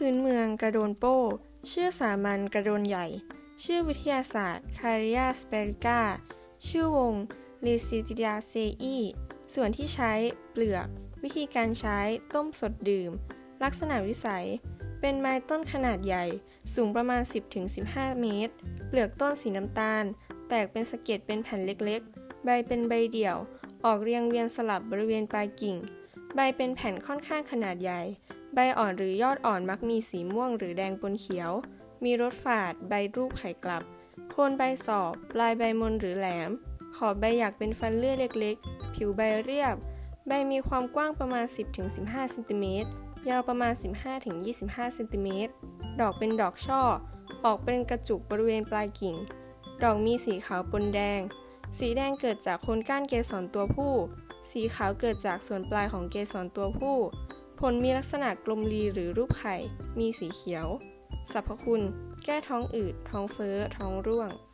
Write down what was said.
พื้นเมืองกระโดนโป้ชื่อสามัญกระโดนใหญ่ชื่อวิทยาศาสตร์ Carya sphaerica ชื่อวง Listiaceae ส่วนที่ใช้เปลือกวิธีการใช้ต้มสดดื่มลักษณะวิสัยเป็นไม้ต้นขนาดใหญ่สูงประมาณ 10-15 เมตรเปลือกต้นสีน้ำตาลแตกเป็นสะเก็ดเป็นแผ่นเล็กๆใบเป็นใบเดี่ยวออกเรียงเวียนสลับบริเวณปลายกิ่งใบเป็นแผ่นค่อนข้างขนาดใหญ่ใบอ่อนหรือยอดอ่อนมักมีสีม่วงหรือแดงปนเขียวมีรสฝาดใบรูปไข่กลับโคนใบสอบปลายใบมนหรือแหลมขอบใบหยักเป็นฟันเลื่อยเล็กๆผิวใบเรียบใบมีความกว้างประมาณ 10-15 เซนติเมตรยาวประมาณ 15-25 เซนติเมตรดอกเป็นดอกช่อออกเป็นกระจุกบริเวณปลายกิ่งดอกมีสีขาวปนแดงสีแดงเกิดจากโคนก้านเกสรตัวผู้สีขาวเกิดจากส่วนปลายของเกสรตัวผู้ผลมีลักษณะกลมรีหรือรูปไข่มีสีเขียวสรรพคุณแก้ท้องอืดท้องเฟ้อท้องร่วง